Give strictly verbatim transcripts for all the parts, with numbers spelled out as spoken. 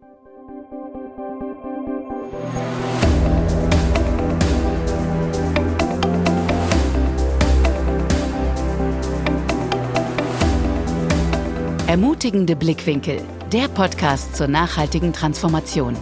Ermutigende Blickwinkel, der Podcast zur nachhaltigen Transformation.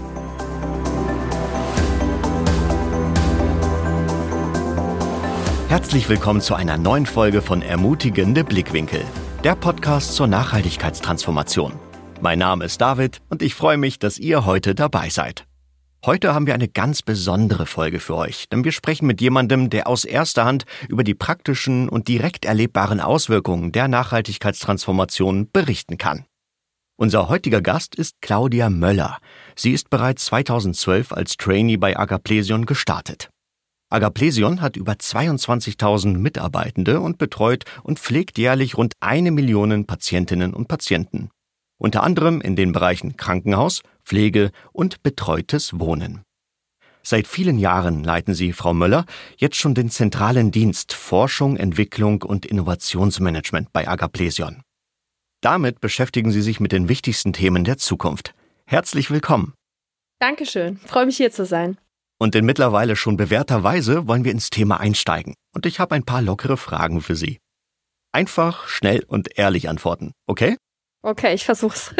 Herzlich willkommen zu einer neuen Folge von Ermutigende Blickwinkel, der Podcast zur Nachhaltigkeitstransformation. Mein Name ist David und ich freue mich, dass ihr heute dabei seid. Heute haben wir eine ganz besondere Folge für euch, denn wir sprechen mit jemandem, der aus erster Hand über die praktischen und direkt erlebbaren Auswirkungen der Nachhaltigkeitstransformation berichten kann. Unser heutiger Gast ist Claudia Möller. Sie ist bereits zweitausendzwölf als Trainee bei Agaplesion gestartet. Agaplesion hat über zweiundzwanzigtausend Mitarbeitende und betreut und pflegt jährlich rund eine Million Patientinnen und Patienten. Unter anderem in den Bereichen Krankenhaus, Pflege und betreutes Wohnen. Seit vielen Jahren leiten Sie, Frau Möller, jetzt schon den zentralen Dienst Forschung, Entwicklung und Innovationsmanagement bei Agaplesion. Damit beschäftigen Sie sich mit den wichtigsten Themen der Zukunft. Herzlich willkommen. Dankeschön, freue mich hier zu sein. Und in mittlerweile schon bewährter Weise wollen wir ins Thema einsteigen. Und ich habe ein paar lockere Fragen für Sie. Einfach, schnell und ehrlich antworten, okay? Okay, ich versuch's.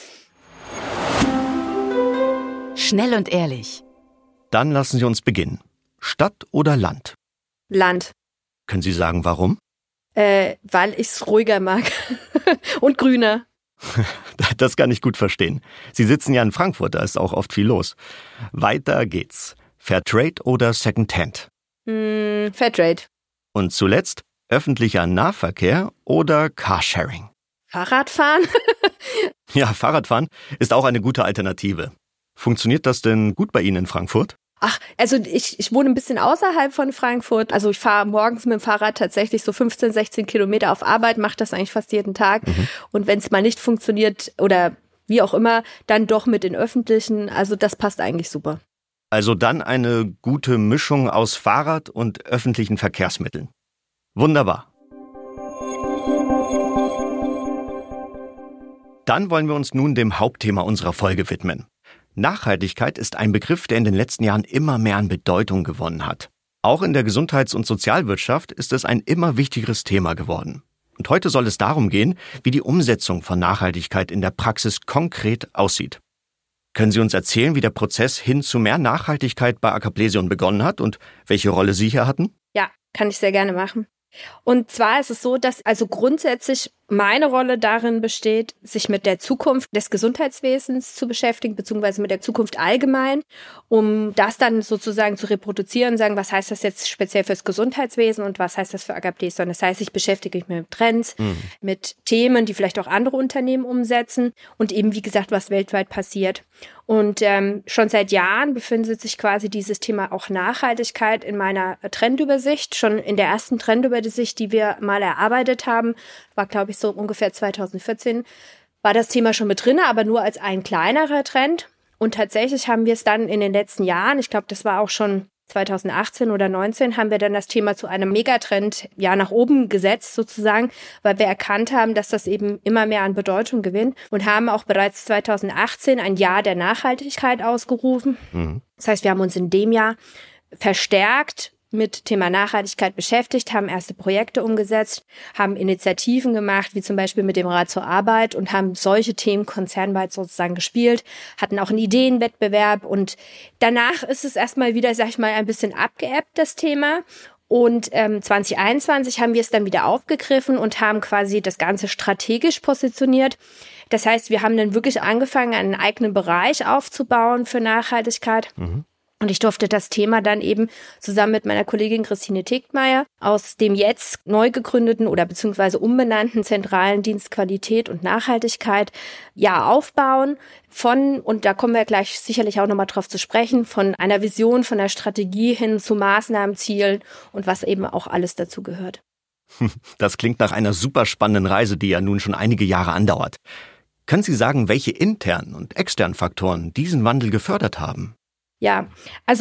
Schnell und ehrlich. Dann lassen Sie uns beginnen. Stadt oder Land? Land. Können Sie sagen, warum? Äh, weil ich's ruhiger mag. Und grüner. Das kann ich gut verstehen. Sie sitzen ja in Frankfurt, da ist auch oft viel los. Weiter geht's. Fairtrade oder Secondhand? Hm, Fairtrade. Und zuletzt, öffentlicher Nahverkehr oder Carsharing? Fahrradfahren? Ja, Fahrradfahren ist auch eine gute Alternative. Funktioniert das denn gut bei Ihnen in Frankfurt? Ach, also ich, ich wohne ein bisschen außerhalb von Frankfurt. Also ich fahre morgens mit dem Fahrrad tatsächlich so fünfzehn, sechzehn Kilometer auf Arbeit, mache das eigentlich fast jeden Tag. Mhm. Und wenn es mal nicht funktioniert oder wie auch immer, dann doch mit den Öffentlichen. Also das passt eigentlich super. Also dann eine gute Mischung aus Fahrrad und öffentlichen Verkehrsmitteln. Wunderbar. Dann wollen wir uns nun dem Hauptthema unserer Folge widmen. Nachhaltigkeit ist ein Begriff, der in den letzten Jahren immer mehr an Bedeutung gewonnen hat. Auch in der Gesundheits- und Sozialwirtschaft ist es ein immer wichtigeres Thema geworden. Und heute soll es darum gehen, wie die Umsetzung von Nachhaltigkeit in der Praxis konkret aussieht. Können Sie uns erzählen, wie der Prozess hin zu mehr Nachhaltigkeit bei Agaplesion begonnen hat und welche Rolle Sie hier hatten? Ja, kann ich sehr gerne machen. Und zwar ist es so, dass also grundsätzlich meine Rolle darin besteht, sich mit der Zukunft des Gesundheitswesens zu beschäftigen, beziehungsweise mit der Zukunft allgemein, um das dann sozusagen zu reproduzieren und sagen, was heißt das jetzt speziell fürs Gesundheitswesen und was heißt das für Agaplesion? Das heißt, ich beschäftige mich mit Trends, mhm. mit Themen, die vielleicht auch andere Unternehmen umsetzen und eben, wie gesagt, was weltweit passiert. Und ähm, schon seit Jahren befindet sich quasi dieses Thema auch Nachhaltigkeit in meiner Trendübersicht. Schon in der ersten Trendübersicht, die wir mal erarbeitet haben, war, glaube ich, so ungefähr zweitausendvierzehn, war das Thema schon mit drin, aber nur als ein kleinerer Trend. Und tatsächlich haben wir es dann in den letzten Jahren, ich glaube, das war auch schon zweitausendachtzehn oder neunzehn, haben wir dann das Thema zu einem Megatrend ja nach oben gesetzt sozusagen, weil wir erkannt haben, dass das eben immer mehr an Bedeutung gewinnt und haben auch bereits zweitausendachtzehn ein Jahr der Nachhaltigkeit ausgerufen. Mhm. Das heißt, wir haben uns in dem Jahr verstärkt mit Thema Nachhaltigkeit beschäftigt, haben erste Projekte umgesetzt, haben Initiativen gemacht, wie zum Beispiel mit dem Rat zur Arbeit und haben solche Themen konzernweit sozusagen gespielt, hatten auch einen Ideenwettbewerb und danach ist es erstmal wieder, sag ich mal, ein bisschen abgeebbt, das Thema. Und ähm, zwanzig einundzwanzig haben wir es dann wieder aufgegriffen und haben quasi das Ganze strategisch positioniert. Das heißt, wir haben dann wirklich angefangen, einen eigenen Bereich aufzubauen für Nachhaltigkeit. Mhm. Und ich durfte das Thema dann eben zusammen mit meiner Kollegin Christine Tegtmeier aus dem jetzt neu gegründeten oder beziehungsweise umbenannten zentralen Dienst Qualität und Nachhaltigkeit ja aufbauen von, und da kommen wir gleich sicherlich auch nochmal drauf zu sprechen, von einer Vision, von einer Strategie hin zu Maßnahmen, Zielen und was eben auch alles dazu gehört. Das klingt nach einer super spannenden Reise, die ja nun schon einige Jahre andauert. Können Sie sagen, welche internen und externen Faktoren diesen Wandel gefördert haben? Ja, also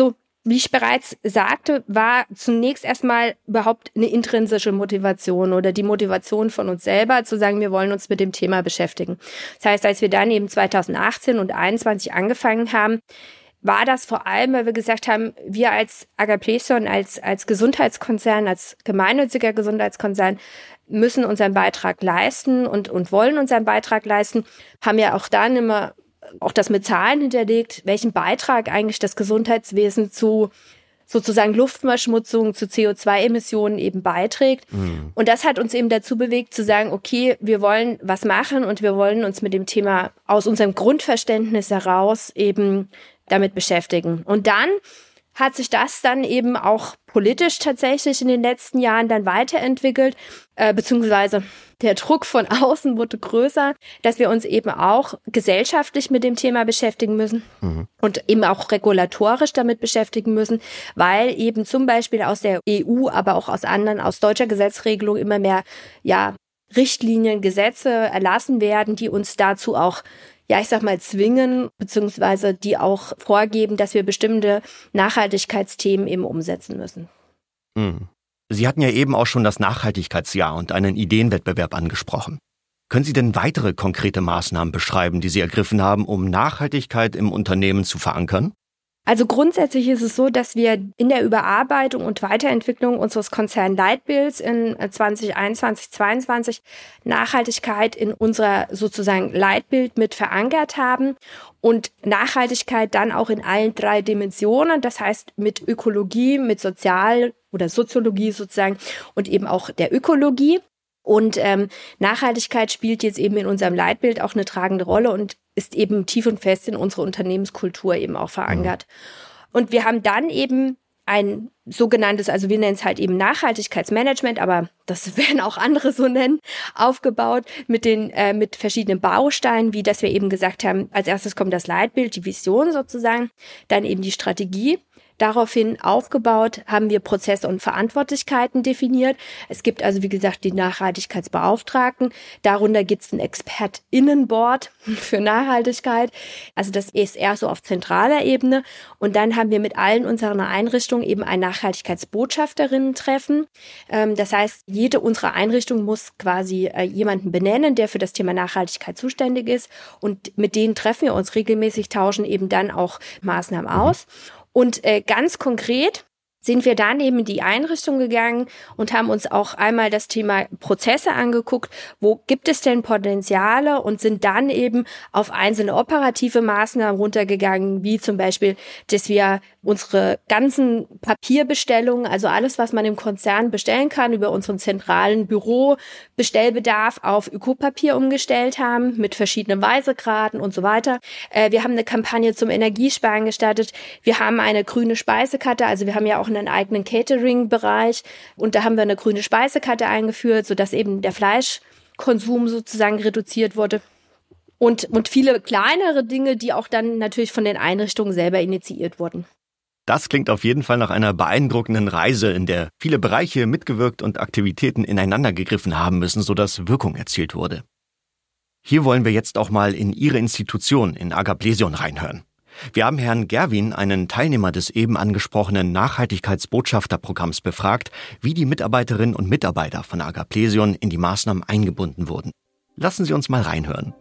wie ich bereits sagte, war zunächst erstmal überhaupt eine intrinsische Motivation oder die Motivation von uns selber, zu sagen, wir wollen uns mit dem Thema beschäftigen. Das heißt, als wir dann eben zweitausendachtzehn und einundzwanzig angefangen haben, war das vor allem, weil wir gesagt haben, wir als Agaplesion, als, als Gesundheitskonzern, als gemeinnütziger Gesundheitskonzern müssen unseren Beitrag leisten und, und wollen unseren Beitrag leisten, haben ja auch dann immer auch das mit Zahlen hinterlegt, welchen Beitrag eigentlich das Gesundheitswesen zu sozusagen Luftverschmutzung, zu C O zwei Emissionen eben beiträgt. Mhm. Und das hat uns eben dazu bewegt zu sagen, okay, wir wollen was machen und wir wollen uns mit dem Thema aus unserem Grundverständnis heraus eben damit beschäftigen. Und dann hat sich das dann eben auch politisch tatsächlich in den letzten Jahren dann weiterentwickelt, äh, beziehungsweise der Druck von außen wurde größer, dass wir uns eben auch gesellschaftlich mit dem Thema beschäftigen müssen mhm. und eben auch regulatorisch damit beschäftigen müssen, weil eben zum Beispiel aus der E U, aber auch aus anderen, aus deutscher Gesetzregelung immer mehr ja Richtlinien, Gesetze erlassen werden, die uns dazu auch ja, ich sag mal, zwingen, beziehungsweise die auch vorgeben, dass wir bestimmte Nachhaltigkeitsthemen eben umsetzen müssen. Mhm. Sie hatten ja eben auch schon das Nachhaltigkeitsjahr und einen Ideenwettbewerb angesprochen. Können Sie denn weitere konkrete Maßnahmen beschreiben, die Sie ergriffen haben, um Nachhaltigkeit im Unternehmen zu verankern? Also grundsätzlich ist es so, dass wir in der Überarbeitung und Weiterentwicklung unseres Konzernleitbilds in zwanzig einundzwanzig, zweiundzwanzig Nachhaltigkeit in unser sozusagen Leitbild mit verankert haben und Nachhaltigkeit dann auch in allen drei Dimensionen, das heißt mit Ökologie, mit Sozial- oder Soziologie sozusagen und eben auch der Ökologie. Und ähm, Nachhaltigkeit spielt jetzt eben in unserem Leitbild auch eine tragende Rolle und ist eben tief und fest in unserer Unternehmenskultur eben auch verankert. Und wir haben dann eben ein sogenanntes, also wir nennen es halt eben Nachhaltigkeitsmanagement, aber das werden auch andere so nennen, aufgebaut mit den äh, mit verschiedenen Bausteinen, wie dass wir eben gesagt haben, als erstes kommt das Leitbild, die Vision sozusagen, dann eben die Strategie. Daraufhin aufgebaut haben wir Prozesse und Verantwortlichkeiten definiert. Es gibt also, wie gesagt, die Nachhaltigkeitsbeauftragten. Darunter gibt es ein ExpertInnenboard für Nachhaltigkeit. Also das ist eher so auf zentraler Ebene. Und dann haben wir mit allen unseren Einrichtungen eben ein Nachhaltigkeitsbotschafterinnen-Treffen. Das heißt, jede unserer Einrichtungen muss quasi jemanden benennen, der für das Thema Nachhaltigkeit zuständig ist. Und mit denen treffen wir uns regelmäßig, tauschen eben dann auch Maßnahmen aus. Und äh, ganz konkret sind wir dann eben in die Einrichtung gegangen und haben uns auch einmal das Thema Prozesse angeguckt, wo gibt es denn Potenziale und sind dann eben auf einzelne operative Maßnahmen runtergegangen, wie zum Beispiel, dass wir unsere ganzen Papierbestellungen, also alles, was man im Konzern bestellen kann, über unseren zentralen Bürobestellbedarf auf Ökopapier umgestellt haben, mit verschiedenen Weisegraden und so weiter. Äh, wir haben eine Kampagne zum Energiesparen gestartet. Wir haben eine grüne Speisekarte, also wir haben ja auch einen eigenen Catering-Bereich und da haben wir eine grüne Speisekarte eingeführt, sodass eben der Fleischkonsum sozusagen reduziert wurde. Und, und viele kleinere Dinge, die auch dann natürlich von den Einrichtungen selber initiiert wurden. Das klingt auf jeden Fall nach einer beeindruckenden Reise, in der viele Bereiche mitgewirkt und Aktivitäten ineinander gegriffen haben müssen, sodass Wirkung erzielt wurde. Hier wollen wir jetzt auch mal in Ihre Institution, in Agaplesion, reinhören. Wir haben Herrn Gerwin, einen Teilnehmer des eben angesprochenen Nachhaltigkeitsbotschafterprogramms, befragt, wie die Mitarbeiterinnen und Mitarbeiter von Agaplesion in die Maßnahmen eingebunden wurden. Lassen Sie uns mal reinhören.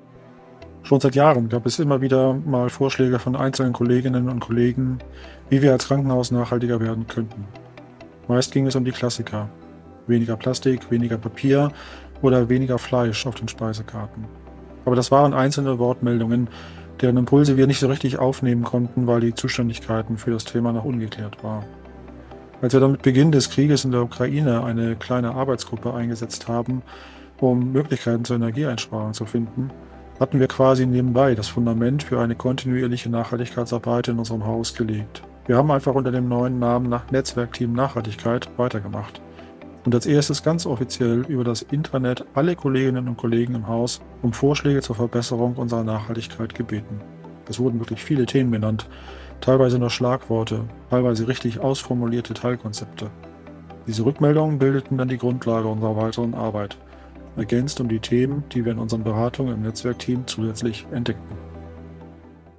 Schon seit Jahren gab es immer wieder mal Vorschläge von einzelnen Kolleginnen und Kollegen, wie wir als Krankenhaus nachhaltiger werden könnten. Meist ging es um die Klassiker. Weniger Plastik, weniger Papier oder weniger Fleisch auf den Speisekarten. Aber das waren einzelne Wortmeldungen, deren Impulse wir nicht so richtig aufnehmen konnten, weil die Zuständigkeiten für das Thema noch ungeklärt waren. Als wir dann mit Beginn des Krieges in der Ukraine eine kleine Arbeitsgruppe eingesetzt haben, um Möglichkeiten zur Energieeinsparung zu finden, hatten wir quasi nebenbei das Fundament für eine kontinuierliche Nachhaltigkeitsarbeit in unserem Haus gelegt. Wir haben einfach unter dem neuen Namen nach Netzwerkteam Nachhaltigkeit weitergemacht und als erstes ganz offiziell über das Intranet alle Kolleginnen und Kollegen im Haus um Vorschläge zur Verbesserung unserer Nachhaltigkeit gebeten. Es wurden wirklich viele Themen genannt, teilweise nur Schlagworte, teilweise richtig ausformulierte Teilkonzepte. Diese Rückmeldungen bildeten dann die Grundlage unserer weiteren Arbeit, ergänzt um die Themen, die wir in unseren Beratungen im Netzwerkteam zusätzlich entdeckten.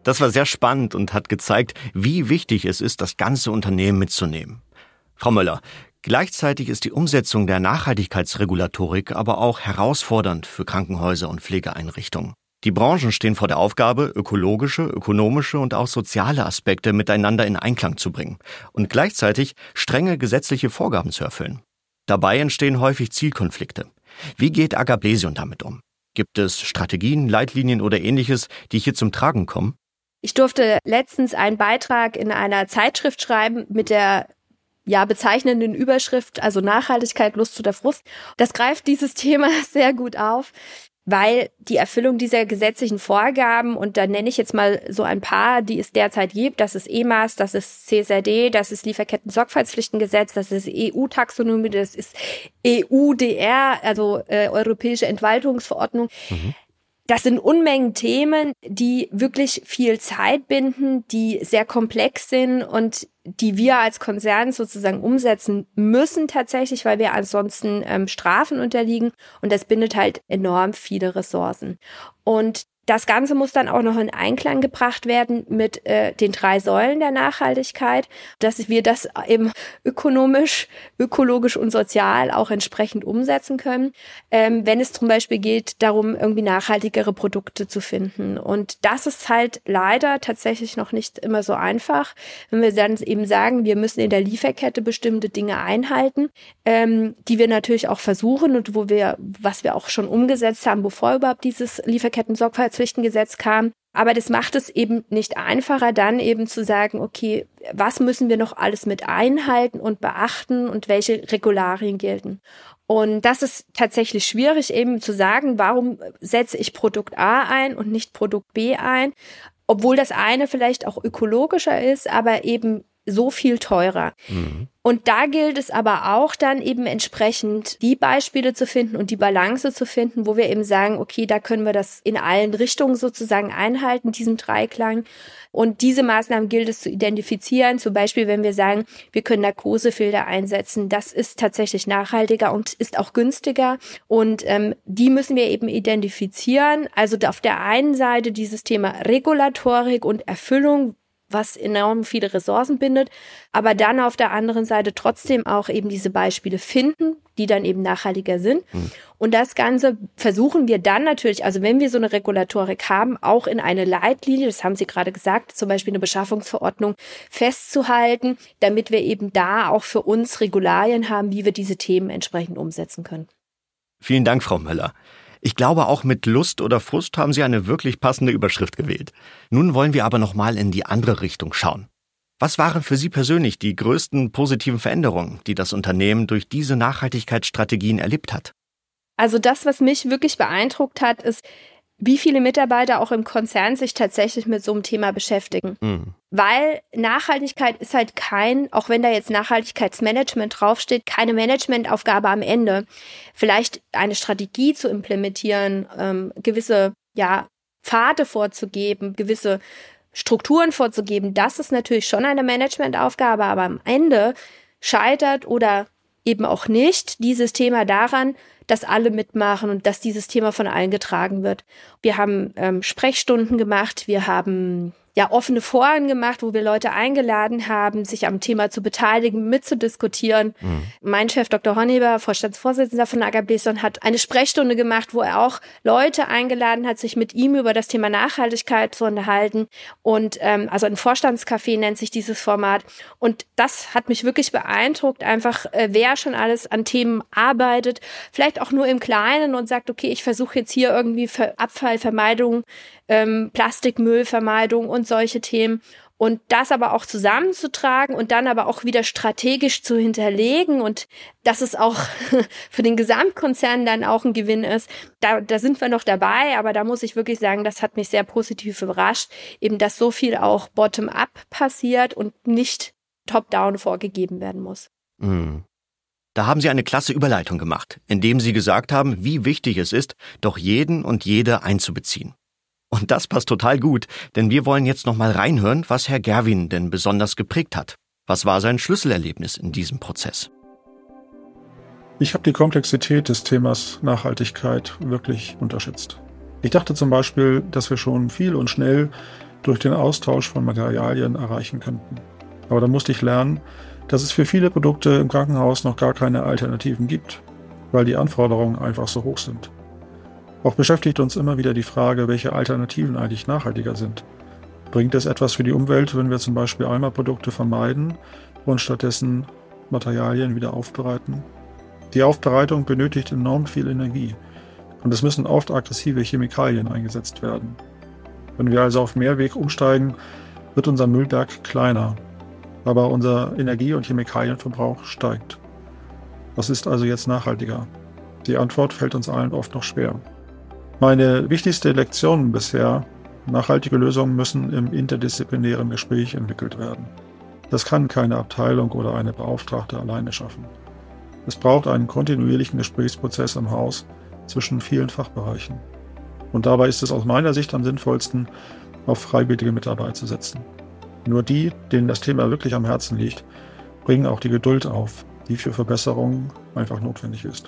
Das war sehr spannend und hat gezeigt, wie wichtig es ist, das ganze Unternehmen mitzunehmen. Frau Möller, gleichzeitig ist die Umsetzung der Nachhaltigkeitsregulatorik aber auch herausfordernd für Krankenhäuser und Pflegeeinrichtungen. Die Branchen stehen vor der Aufgabe, ökologische, ökonomische und auch soziale Aspekte miteinander in Einklang zu bringen und gleichzeitig strenge gesetzliche Vorgaben zu erfüllen. Dabei entstehen häufig Zielkonflikte. Wie geht Agablesion damit um? Gibt es Strategien, Leitlinien oder Ähnliches, die hier zum Tragen kommen? Ich durfte letztens einen Beitrag in einer Zeitschrift schreiben mit der ja bezeichnenden Überschrift, also Nachhaltigkeit, Lust oder Frust. Das greift dieses Thema sehr gut auf, weil die Erfüllung dieser gesetzlichen Vorgaben, und da nenne ich jetzt mal so ein paar, die es derzeit gibt, das ist E M A S, das ist C S R D, das ist Lieferketten-Sorgfaltspflichtengesetz, das ist E U-Taxonomie, das ist E U D R, also äh, Europäische Entwaltungsverordnung. Mhm. Das sind Unmengen Themen, die wirklich viel Zeit binden, die sehr komplex sind und die wir als Konzern sozusagen umsetzen müssen tatsächlich, weil wir ansonsten ähm, Strafen unterliegen. Und das bindet halt enorm viele Ressourcen. Und das Ganze muss dann auch noch in Einklang gebracht werden mit äh, den drei Säulen der Nachhaltigkeit, dass wir das eben ökonomisch, ökologisch und sozial auch entsprechend umsetzen können, ähm, wenn es zum Beispiel geht, darum, irgendwie nachhaltigere Produkte zu finden. Und das ist halt leider tatsächlich noch nicht immer so einfach, wenn wir dann eben sagen, wir müssen in der Lieferkette bestimmte Dinge einhalten, ähm, die wir natürlich auch versuchen und wo wir, was wir auch schon umgesetzt haben, bevor überhaupt dieses Lieferketten-Sorgfaltspflichtengesetz kam. Aber das macht es eben nicht einfacher, dann eben zu sagen, okay, was müssen wir noch alles mit einhalten und beachten und welche Regularien gelten. Und das ist tatsächlich schwierig, eben zu sagen, warum setze ich Produkt A ein und nicht Produkt B ein, obwohl das eine vielleicht auch ökologischer ist, aber eben so viel teurer. Mhm. Und da gilt es aber auch dann eben entsprechend die Beispiele zu finden und die Balance zu finden, wo wir eben sagen, okay, da können wir das in allen Richtungen sozusagen einhalten, diesen Dreiklang. Und diese Maßnahmen gilt es zu identifizieren. Zum Beispiel, wenn wir sagen, wir können Narkosefilter einsetzen, das ist tatsächlich nachhaltiger und ist auch günstiger. Und ähm, die müssen wir eben identifizieren. Also auf der einen Seite dieses Thema Regulatorik und Erfüllung, was enorm viele Ressourcen bindet, aber dann auf der anderen Seite trotzdem auch eben diese Beispiele finden, die dann eben nachhaltiger sind. Mhm. Und das Ganze versuchen wir dann natürlich, also wenn wir so eine Regulatorik haben, auch in eine Leitlinie, das haben Sie gerade gesagt, zum Beispiel eine Beschaffungsverordnung festzuhalten, damit wir eben da auch für uns Regularien haben, wie wir diese Themen entsprechend umsetzen können. Vielen Dank, Frau Möller. Ich glaube, auch mit Lust oder Frust haben Sie eine wirklich passende Überschrift gewählt. Nun wollen wir aber nochmal in die andere Richtung schauen. Was waren für Sie persönlich die größten positiven Veränderungen, die das Unternehmen durch diese Nachhaltigkeitsstrategien erlebt hat? Also das, was mich wirklich beeindruckt hat, ist, wie viele Mitarbeiter auch im Konzern sich tatsächlich mit so einem Thema beschäftigen. Mhm. Weil Nachhaltigkeit ist halt kein, auch wenn da jetzt Nachhaltigkeitsmanagement draufsteht, keine Managementaufgabe am Ende. Vielleicht eine Strategie zu implementieren, ähm, gewisse ja, Pfade vorzugeben, gewisse Strukturen vorzugeben, das ist natürlich schon eine Managementaufgabe, aber am Ende scheitert oder eben auch nicht dieses Thema daran, dass alle mitmachen und dass dieses Thema von allen getragen wird. Wir haben ähm, Sprechstunden gemacht, wir haben ja offene Foren gemacht, wo wir Leute eingeladen haben, sich am Thema zu beteiligen, mitzudiskutieren. Mhm. Mein Chef Doktor Honneber, Vorstandsvorsitzender von Agableson, hat eine Sprechstunde gemacht, wo er auch Leute eingeladen hat, sich mit ihm über das Thema Nachhaltigkeit zu unterhalten. Und ähm, also ein Vorstandscafé nennt sich dieses Format. Und das hat mich wirklich beeindruckt, einfach äh, wer schon alles an Themen arbeitet, vielleicht auch nur im Kleinen und sagt, okay, ich versuche jetzt hier irgendwie Abfallvermeidung, ähm, Plastikmüllvermeidung und solche Themen. Und das aber auch zusammenzutragen und dann aber auch wieder strategisch zu hinterlegen und dass es auch für den Gesamtkonzern dann auch ein Gewinn ist, da, da sind wir noch dabei, aber da muss ich wirklich sagen, das hat mich sehr positiv überrascht, eben dass so viel auch bottom-up passiert und nicht top-down vorgegeben werden muss. Mhm. Da haben Sie eine klasse Überleitung gemacht, indem Sie gesagt haben, wie wichtig es ist, doch jeden und jede einzubeziehen. Und das passt total gut, denn wir wollen jetzt noch mal reinhören, was Herr Gerwin denn besonders geprägt hat. Was war sein Schlüsselerlebnis in diesem Prozess? Ich habe die Komplexität des Themas Nachhaltigkeit wirklich unterschätzt. Ich dachte zum Beispiel, dass wir schon viel und schnell durch den Austausch von Materialien erreichen könnten. Aber da musste ich lernen, dass es für viele Produkte im Krankenhaus noch gar keine Alternativen gibt, weil die Anforderungen einfach so hoch sind. Auch beschäftigt uns immer wieder die Frage, welche Alternativen eigentlich nachhaltiger sind. Bringt es etwas für die Umwelt, wenn wir zum Beispiel Einmalprodukte vermeiden und stattdessen Materialien wieder aufbereiten? Die Aufbereitung benötigt enorm viel Energie und es müssen oft aggressive Chemikalien eingesetzt werden. Wenn wir also auf Mehrweg umsteigen, wird unser Müllberg kleiner, aber unser Energie- und Chemikalienverbrauch steigt. Was ist also jetzt nachhaltiger? Die Antwort fällt uns allen oft noch schwer. Meine wichtigste Lektion bisher: Nachhaltige Lösungen müssen im interdisziplinären Gespräch entwickelt werden. Das kann keine Abteilung oder eine Beauftragte alleine schaffen. Es braucht einen kontinuierlichen Gesprächsprozess im Haus zwischen vielen Fachbereichen. Und dabei ist es aus meiner Sicht am sinnvollsten, auf freiwillige Mitarbeit zu setzen. Nur die, denen das Thema wirklich am Herzen liegt, bringen auch die Geduld auf, die für Verbesserungen einfach notwendig ist.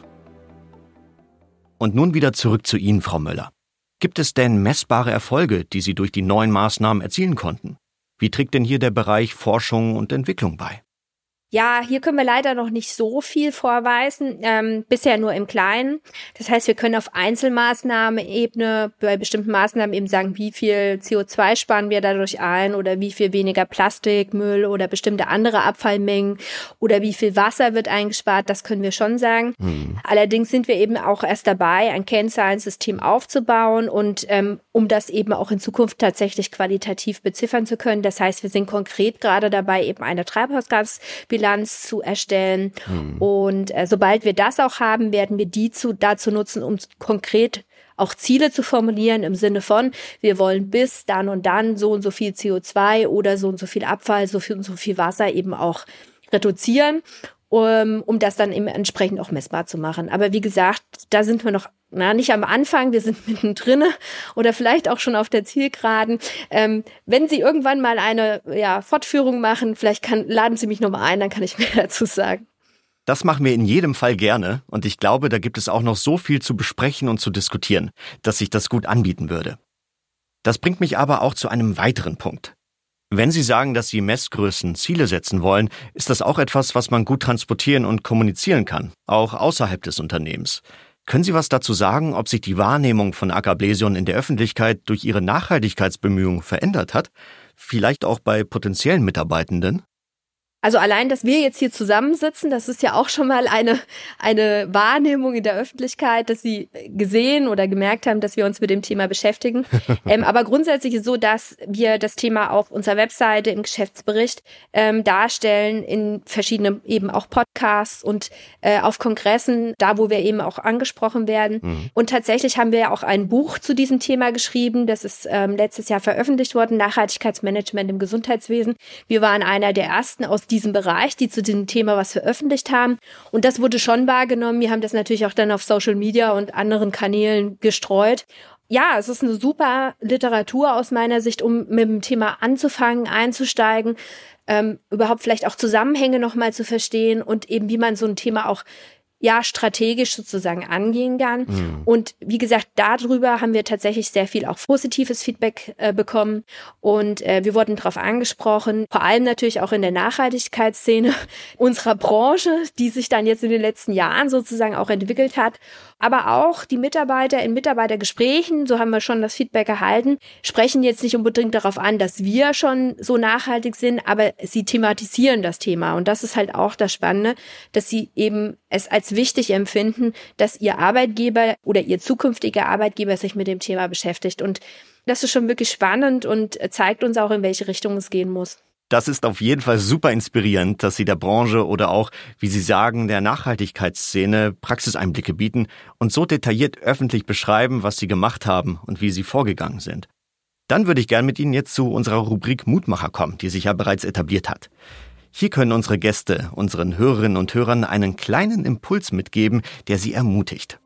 Und nun wieder zurück zu Ihnen, Frau Möller. Gibt es denn messbare Erfolge, die Sie durch die neuen Maßnahmen erzielen konnten? Wie trägt denn hier der Bereich Forschung und Entwicklung bei? Ja, hier können wir leider noch nicht so viel vorweisen, ähm, bisher nur im Kleinen. Das heißt, wir können auf Einzelmaßnahmenebene bei bestimmten Maßnahmen eben sagen, wie viel C O zwei sparen wir dadurch ein oder wie viel weniger Plastikmüll oder bestimmte andere Abfallmengen oder wie viel Wasser wird eingespart, das können wir schon sagen. Hm. Allerdings sind wir eben auch erst dabei, ein Kennzahlensystem aufzubauen und ähm, um das eben auch in Zukunft tatsächlich qualitativ beziffern zu können. Das heißt, wir sind konkret gerade dabei, eben eine Treibhausgasbilanz zu erstellen. Hm. Und äh, sobald wir das auch haben, werden wir die zu, dazu nutzen, um konkret auch Ziele zu formulieren im Sinne von, wir wollen bis dann und dann so und so viel C O zwei oder so und so viel Abfall, so viel und so viel Wasser eben auch reduzieren, um, um das dann eben entsprechend auch messbar zu machen. Aber wie gesagt, da sind wir noch Na, nicht am Anfang, wir sind mittendrin oder vielleicht auch schon auf der Zielgeraden. Ähm, wenn Sie irgendwann mal eine ja, Fortführung machen, vielleicht kann, laden Sie mich nochmal ein, dann kann ich mehr dazu sagen. Das machen wir in jedem Fall gerne und ich glaube, da gibt es auch noch so viel zu besprechen und zu diskutieren, dass sich das gut anbieten würde. Das bringt mich aber auch zu einem weiteren Punkt. Wenn Sie sagen, dass Sie Messgrößen Ziele setzen wollen, ist das auch etwas, was man gut transportieren und kommunizieren kann, auch außerhalb des Unternehmens. Können Sie was dazu sagen, ob sich die Wahrnehmung von Agarblesion in der Öffentlichkeit durch Ihre Nachhaltigkeitsbemühungen verändert hat? Vielleicht auch bei potenziellen Mitarbeitenden? Also allein, dass wir jetzt hier zusammensitzen, das ist ja auch schon mal eine, eine Wahrnehmung in der Öffentlichkeit, dass Sie gesehen oder gemerkt haben, dass wir uns mit dem Thema beschäftigen. ähm, aber grundsätzlich ist es so, dass wir das Thema auf unserer Webseite im Geschäftsbericht ähm, darstellen, in verschiedenen eben auch Podcasts und äh, auf Kongressen, da wo wir eben auch angesprochen werden. Mhm. Und tatsächlich haben wir ja auch ein Buch zu diesem Thema geschrieben, das ist ähm, letztes Jahr veröffentlicht worden, Nachhaltigkeitsmanagement im Gesundheitswesen. Wir waren einer der ersten aus diesem Bereich, die zu diesem Thema was veröffentlicht haben. Und das wurde schon wahrgenommen. Wir haben das natürlich auch dann auf Social Media und anderen Kanälen gestreut. Ja, es ist eine super Literatur aus meiner Sicht, um mit dem Thema anzufangen, einzusteigen, ähm, überhaupt vielleicht auch Zusammenhänge nochmal zu verstehen und eben wie man so ein Thema auch ja strategisch sozusagen angehen kann. Mhm. Und wie gesagt, darüber haben wir tatsächlich sehr viel auch positives Feedback äh, bekommen und äh, wir wurden darauf angesprochen, vor allem natürlich auch in der Nachhaltigkeitsszene unserer Branche, die sich dann jetzt in den letzten Jahren sozusagen auch entwickelt hat. Aber auch die Mitarbeiter in Mitarbeitergesprächen, so haben wir schon das Feedback erhalten, sprechen jetzt nicht unbedingt darauf an, dass wir schon so nachhaltig sind, aber sie thematisieren das Thema. Und das ist halt auch das Spannende, dass sie eben es als wichtig empfinden, dass ihr Arbeitgeber oder ihr zukünftiger Arbeitgeber sich mit dem Thema beschäftigt. Und das ist schon wirklich spannend und zeigt uns auch, in welche Richtung es gehen muss. Das ist auf jeden Fall super inspirierend, dass Sie der Branche oder auch, wie Sie sagen, der Nachhaltigkeitsszene Praxiseinblicke bieten und so detailliert öffentlich beschreiben, was Sie gemacht haben und wie Sie vorgegangen sind. Dann würde ich gern mit Ihnen jetzt zu unserer Rubrik Mutmacher kommen, die sich ja bereits etabliert hat. Hier können unsere Gäste unseren Hörerinnen und Hörern einen kleinen Impuls mitgeben, der sie ermutigt.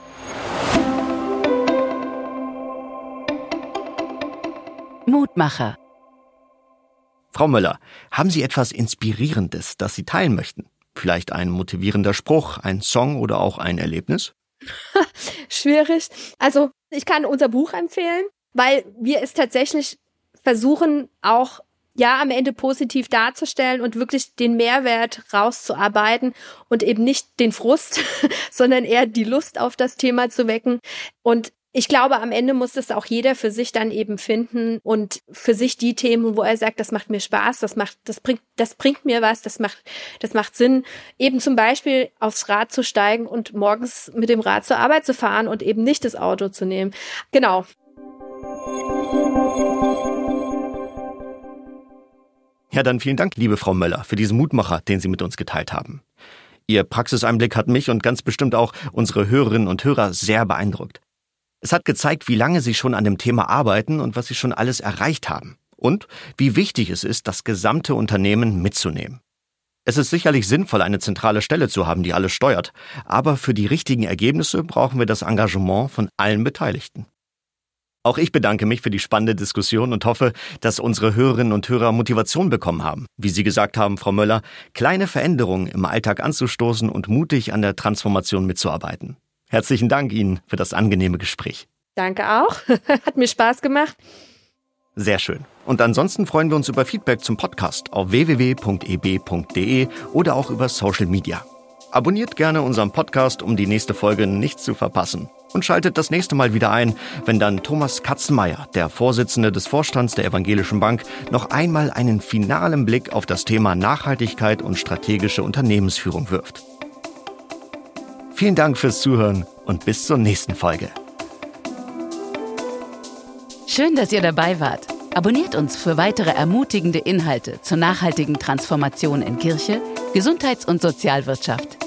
Mutmacher. Frau Möller, haben Sie etwas Inspirierendes, das Sie teilen möchten? Vielleicht ein motivierender Spruch, ein Song oder auch ein Erlebnis? Schwierig. Also ich kann unser Buch empfehlen, weil wir es tatsächlich versuchen auch ja am Ende positiv darzustellen und wirklich den Mehrwert rauszuarbeiten und eben nicht den Frust, sondern eher die Lust auf das Thema zu wecken. Und ich glaube, am Ende muss das auch jeder für sich dann eben finden und für sich die Themen, wo er sagt, das macht mir Spaß, das macht, das bringt, das bringt mir was, das macht, das macht Sinn, eben zum Beispiel aufs Rad zu steigen und morgens mit dem Rad zur Arbeit zu fahren und eben nicht das Auto zu nehmen. Genau. Ja, dann vielen Dank, liebe Frau Möller, für diesen Mutmacher, den Sie mit uns geteilt haben. Ihr Praxiseinblick hat mich und ganz bestimmt auch unsere Hörerinnen und Hörer sehr beeindruckt. Es hat gezeigt, wie lange Sie schon an dem Thema arbeiten und was Sie schon alles erreicht haben. Und wie wichtig es ist, das gesamte Unternehmen mitzunehmen. Es ist sicherlich sinnvoll, eine zentrale Stelle zu haben, die alles steuert. Aber für die richtigen Ergebnisse brauchen wir das Engagement von allen Beteiligten. Auch ich bedanke mich für die spannende Diskussion und hoffe, dass unsere Hörerinnen und Hörer Motivation bekommen haben, wie Sie gesagt haben, Frau Möller, kleine Veränderungen im Alltag anzustoßen und mutig an der Transformation mitzuarbeiten. Herzlichen Dank Ihnen für das angenehme Gespräch. Danke auch. Hat mir Spaß gemacht. Sehr schön. Und ansonsten freuen wir uns über Feedback zum Podcast auf w w w punkt e b punkt d e oder auch über Social Media. Abonniert gerne unseren Podcast, um die nächste Folge nicht zu verpassen. Und schaltet das nächste Mal wieder ein, wenn dann Thomas Katzenmeier, der Vorsitzende des Vorstands der Evangelischen Bank, noch einmal einen finalen Blick auf das Thema Nachhaltigkeit und strategische Unternehmensführung wirft. Vielen Dank fürs Zuhören und bis zur nächsten Folge. Schön, dass ihr dabei wart. Abonniert uns für weitere ermutigende Inhalte zur nachhaltigen Transformation in Kirche, Gesundheits- und Sozialwirtschaft.